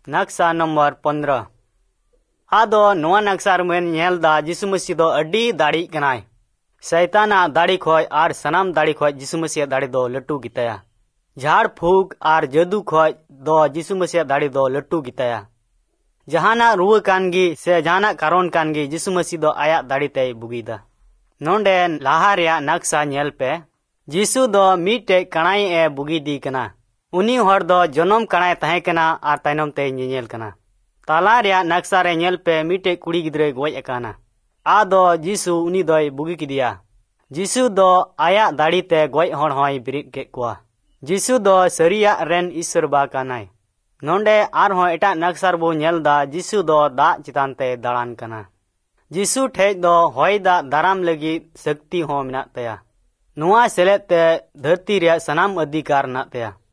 नक्शा नंबर 15 आदो नोआ नक्शा में नेलदा जिसु मसीह दो अड्डी दाड़ी कनाय शैताना दाड़ी खोय आर सनाम दाड़ी खोय जिसु मसीह दाड़ी दो लट्टू गिताया झाड़ फूक आर जदू खोय दो जिसु मसीह दाड़ी दो लट्टू गिताया जहाना रुआ कानगी से जहाना कारण कानगी जिसु मसीह दो आया दाड़ी ते बुगीदा नोंडे लाहा रिया नक्शा नेल पे जिसु दो मीटे कणाई ए बुगी दी कना उनी हर दो जनम कणाई तहे कना आर तायनम ते नेल कना ताला रिया नक्शा रे नेल पे मीटे कुड़ी गिद्रे गोय अकाना आदो जिसु उनी दोय बुगी किदिया जिसु दो आया दाड़ी ते गोय हण होय बिरिद के कुआ जिसु दो सरिया रेन ईश्वर बा कानाय नोंडे आर हो एटा नक्शा बो नेलदा जिसु दो दा चितान ते दाड़ान कना जिसु ठे दो होय दा दाराम लगी शक्ति हो मेना तया नुआ सेलेते धरती रे सनाम अधिकार ना तया